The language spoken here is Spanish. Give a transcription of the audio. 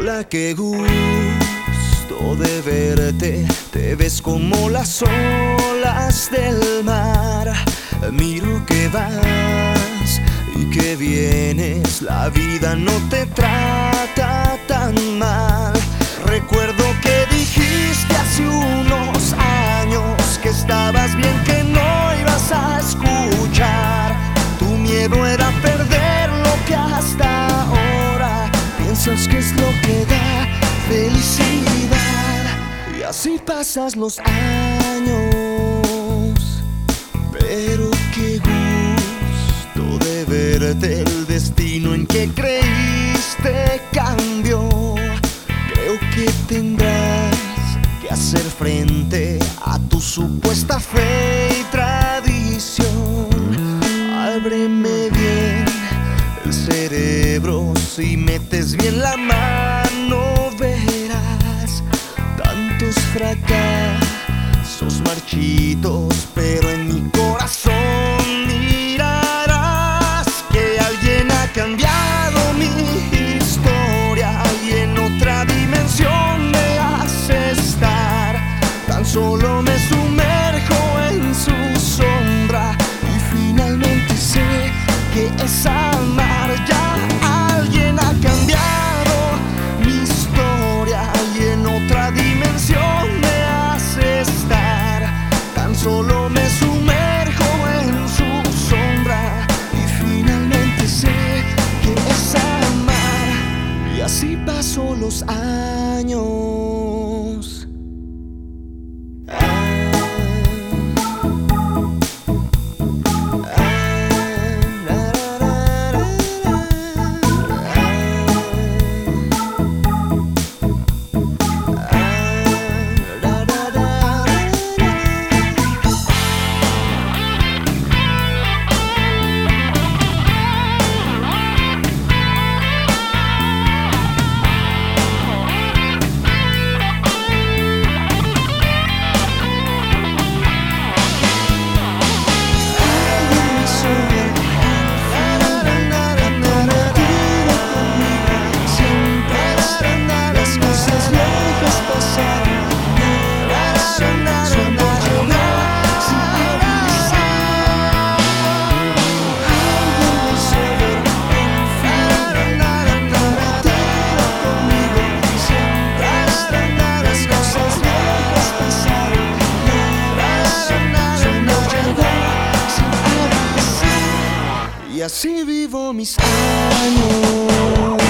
Hola, qué gusto de verte. Te ves como las olas del mar. Miro que vas y que vienes. La vida no te trata tan mal. Recuerdo que dijiste hace unos años que estabas bien, que no ibas a escuchar. Tu miedo era perder lo que hasta ahora piensas que es lo que da felicidad. Y así pasas los años, pero qué gusto de verte. El destino en que creíste cambió. Creo que tendrás que hacer frente a tu supuesta fe y tradición. Ábreme bien el cerebro, si metes bien la mano verás tantos fracasos marchitos, pero en mi corazón mirarás que alguien ha cambiado mi historia y en otra dimensión me hace estar. Tan solo me sumerjo en su sombra y finalmente sé que es amar. Ya alguien ha cambiado mi historia y en otra dimensión me hace estar. Tan solo me sumerjo en su sombra y finalmente sé que es amar. Y así pasó los años. Y así vivo mis años.